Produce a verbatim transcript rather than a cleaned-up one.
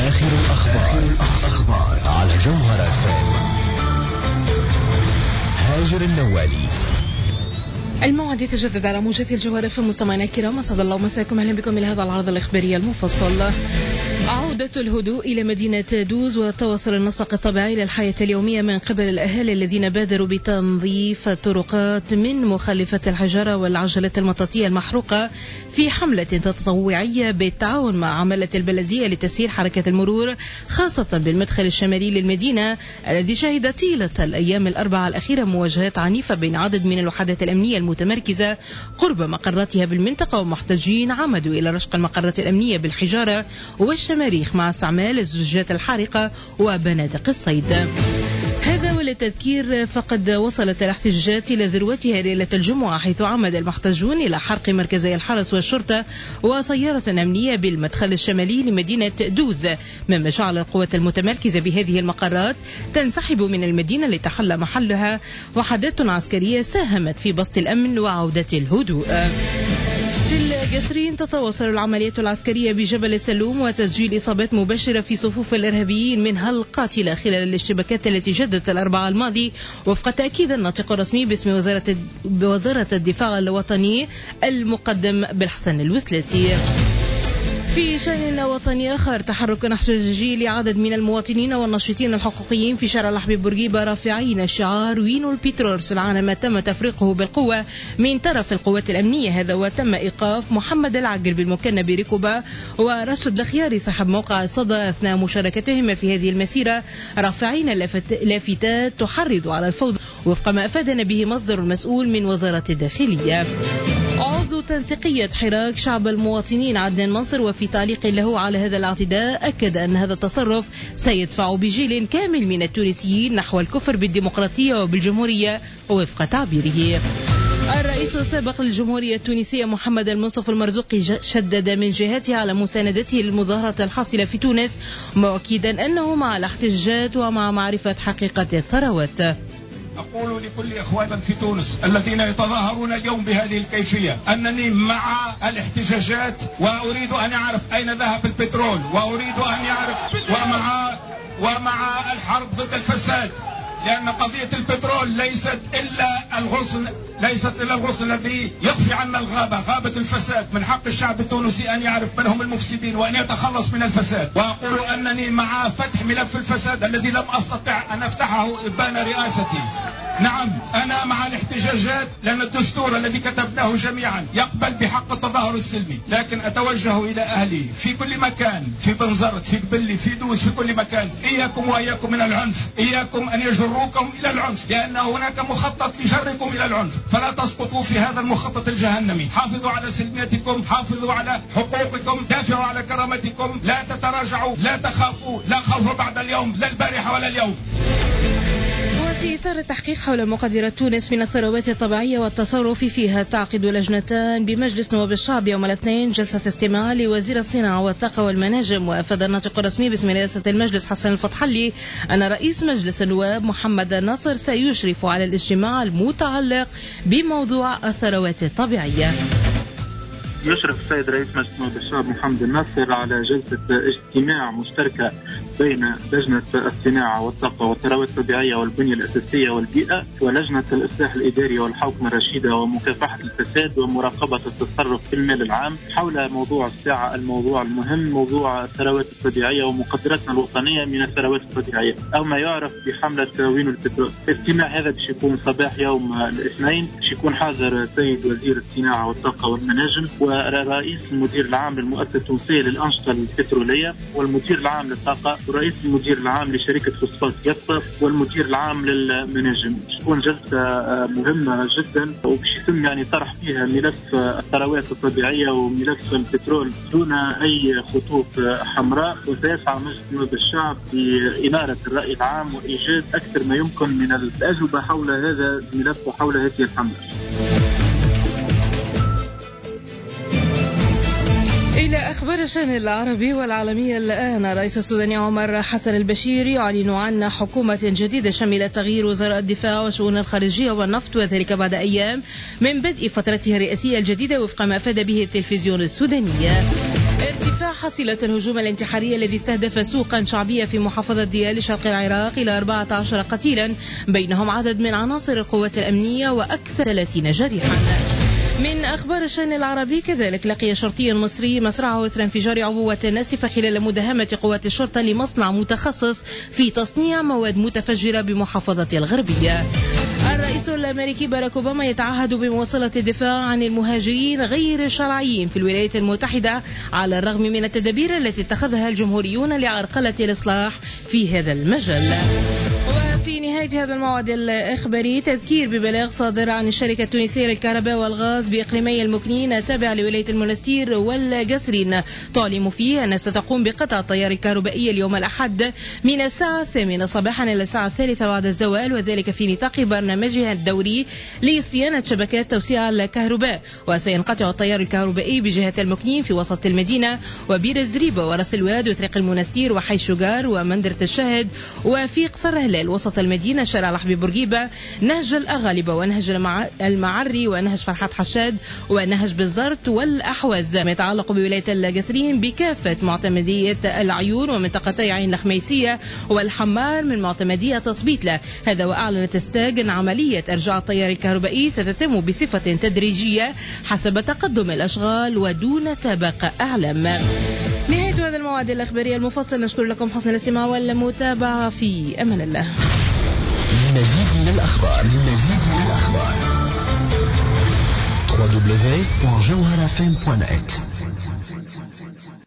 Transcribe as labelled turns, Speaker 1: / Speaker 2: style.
Speaker 1: آخر الأخبار, الأخبار على جوهر اف ام. هاجر النوالي.
Speaker 2: الموعد يتجدد على موجات الجوهر اف ام. مستمعينا الكرام، اسعد الله مساكم، اهلا بكم الى هذا العرض الاخباري المفصل. عودة الهدوء إلى مدينة دوز وتواصل النسق الطبيعي للحياة اليومية من قبل الأهالي الذين بادروا بتنظيف الطرقات من مخلفات الحجارة والعجلات المطاطية المحروقة في حملة تطوعية بالتعاون مع عمالة البلدية لتسهيل حركة المرور، خاصة بالمدخل الشمالي للمدينة الذي شهد طيلة الأيام الأربعة الأخيرة مواجهات عنيفة بين عدد من الوحدات الأمنية المتمركزة قرب مقراتها بالمنطقة، ومحتجين عمدوا إلى رشق المقرات الأمنية بالحجارة والشماريخ مع استعمال الزجاجات الحارقة وبنادق الصيد. هذا وللتذكير، فقد وصلت الاحتجاجات إلى ذروتها ليلة الجمعة، حيث عمد المحتجون إلى حرق مركزي الحرس والشرطة وسيارة أمنية بالمدخل الشمالي لمدينة دوز، مما جعل القوات المتمركزة بهذه المقرات تنسحب من المدينة لتحل محلها وحدات عسكرية ساهمت في بسط الأمن وعودة الهدوء. في القصرين تتواصل العمليات العسكرية بجبل السلوم وتسجيل إصابات مباشرة في صفوف الإرهابيين منها القاتلة خلال الاشتباكات التي جدت الأربعاء الماضي، وفق تأكيد الناطق الرسمي باسم وزارة وزارة الدفاع الوطني المقدم بالحسن الوسلتي. في شأن وطني آخر، تحرك احتجاجي لعدد من المواطنين والناشطين الحقوقيين في شارع الحبيب بورقيبة رافعين شعار وينو البترول سرعان ما تم تفريقه بالقوة من طرف القوات الأمنية. هذا وتم إيقاف محمد العقل بالمكنة بركوبة ورشد الخياري صاحب موقع الصدى أثناء مشاركتهم في هذه المسيرة، رافعين لافتات تحرض على الفوضى وفق ما أفادنا به مصدر مسؤول من وزارة الداخلية. عضو تنسيقية حراك شعب المواطنين عدنان منصر وفي تعليق له على هذا الاعتداء أكد أن هذا التصرف سيدفع بجيل كامل من التونسيين نحو الكفر بالديمقراطية وبالجمهورية وفق تعبيره. الرئيس السابق للجمهورية التونسية محمد المنصف المرزوقي شدد من جهته على مساندته للمظاهرات الحاصلة في تونس، مؤكدا أنه مع الاحتجاجات ومع معرفة حقيقة الثروات.
Speaker 3: أقول لكل إخوان في تونس الذين يتظاهرون اليوم بهذه الكيفية أنني مع الاحتجاجات، وأريد أن أعرف أين ذهب البترول، وأريد أن يعرف ومع ومع الحرب ضد الفساد، لأن قضية البترول ليست إلا الغصن ليست إلا الغصن الذي يضفي عنا الغابة، غابة الفساد. من حق الشعب التونسي أن يعرف من هم المفسدين وأن يتخلص من الفساد. وأقول أنني مع فتح ملف الفساد الذي لم أستطع أن أفتحه إبان رئاستي. نعم، أنا مع الاحتجاجات لأن الدستور الذي كتبناه جميعا يقبل بحق التظاهر السلمي، لكن أتوجه إلى أهلي في كل مكان، في بنزرت، في قبلي، في دوس، في كل مكان، إياكم وإياكم من العنف، إياكم أن يجروكم إلى العنف، لأن هناك مخطط لجركم إلى العنف، فلا تسقطوا في هذا المخطط الجهنمي. حافظوا على سلميتكم، حافظوا على حقوقكم، دافعوا على كرامتكم، لا تتراجعوا، لا تخافوا، لا خوف بعد اليوم، لا البارحة ولا اليوم.
Speaker 2: وفي إطار التحقيق حول مقدرة تونس من الثروات الطبيعية والتصرف فيها، تعقد لجنتان بمجلس نواب الشعب يوم الاثنين جلسة استماع لوزير الصناعة والطاقة والمناجم. وأفاد الناطق الرسمي باسم رئاسة المجلس حسن الفتحلي أن رئيس مجلس النواب محمد الناصر سيشرف على الاجتماع المتعلق بموضوع الثروات الطبيعية.
Speaker 4: يشرف السيد رئيس مجلس نواب الشعب محمد الناصر على جلسة اجتماع مشتركة بين لجنة الصناعة والطاقة والثروات الطبيعية والبنية الأساسية والبيئة ولجنة الإصلاح الإداري والحوكمة الرشيدة ومكافحة الفساد ومراقبة التصرف في المال العام حول موضوع الساعة، الموضوع المهم، موضوع الثروات الطبيعية ومقدرتنا الوطنية من الثروات الطبيعية أو ما يعرف بحملة وينو البترول. الاجتماع هذا باش يكون صباح يوم الاثنين، باش يكون حاضر السيد وزير الصناعة والطاقة والمناجم ورئيس المدير العام للمؤسسة التونسية للأنشطة البترولية والمدير العام للطاقة ورئيس المدير العام لشركة فوسفات يسقط والمدير العام للمناجم. تكون جلسة مهمة جدا وباش يتم يعني طرح فيها ملف الثروات الطبيعية وملف البترول دون أي خطوط حمراء، وسيسعى مجلس نواب الشعب بإنارة الرأي العام وإيجاد أكثر ما يمكن من الأجوبة حول هذا الملف وحول هذه الحملة.
Speaker 2: إلى آخر أخبار الشأن العربي والعالمية الآن. الرئيس السوداني عمر حسن البشير يعلن عن حكومة جديدة شملت تغيير وزراء الدفاع والشؤون الخارجية والنفط، وذلك بعد أيام من بدء فترته الرئاسية الجديدة وفق ما أفاد به التلفزيون السوداني. ارتفاع حصيلة الهجوم الانتحاري الذي استهدف سوقا شعبية في محافظة ديالى شرق العراق إلى أربعة عشر قتيلا، بينهم عدد من عناصر القوات الأمنية وأكثر ثلاثين جريحا. من أخبار الشأن العربي كذلك، لقي شرطي مصري مصرعه إثر انفجار عبوة ناسفة خلال مداهمة قوات الشرطة لمصنع متخصص في تصنيع مواد متفجرة بمحافظة الغربية. الرئيس الأمريكي باراك أوباما يتعهد بمواصلة الدفاع عن المهاجرين غير الشرعيين في الولايات المتحدة على الرغم من التدابير التي اتخذها الجمهوريون لعرقلة الإصلاح في هذا المجال. وفي نهاية هذا الموعد الإخباري تذكير ببلاغ صادر عن الشركة التونسية للكهرباء والغاز بإقليمي المكنين التابع لولاية المنستير والقصرين، تعلم فيه أنها ستقوم بقطع التيار الكهربائي اليوم الأحد من الساعة الثامنة صباحا إلى الساعة الثالثة بعد الزوال، وذلك في نطاق برنامجها الدوري لصيانة شبكات توسيع الكهرباء. وسينقطع التيار الكهربائي بجهة المكنين في وسط المدينة وبير الزريبة وراس الواد وطريق المنستير وحي شجار ومندرة الشاهد وفي قصر هلال وسط المدينة، شارع لحبي بورقيبة، نهج الأغالبة ونهج المعري ونهج فرحات حشاد ونهج بنزرت والأحواز. ما يتعلق بولاية القصرين بكافة معتمدية العيون ومنطقتي عين الخميسية والحمار من معتمدية تصبيتلة. هذا وأعلنت استاج أن عملية إرجاع التيار الكهربائي ستتم بصفة تدريجية حسب تقدم الأشغال ودون سابق أعلام. نهاية هذا الموعد الإخباري المفصل، نشكر لكم حسن الاستماع والمتابعة، في أمان الله.
Speaker 1: مزيد من الأخبار مزيد من الأخبار دبليو دبليو دبليو دوت جوهر اف ام دوت نت.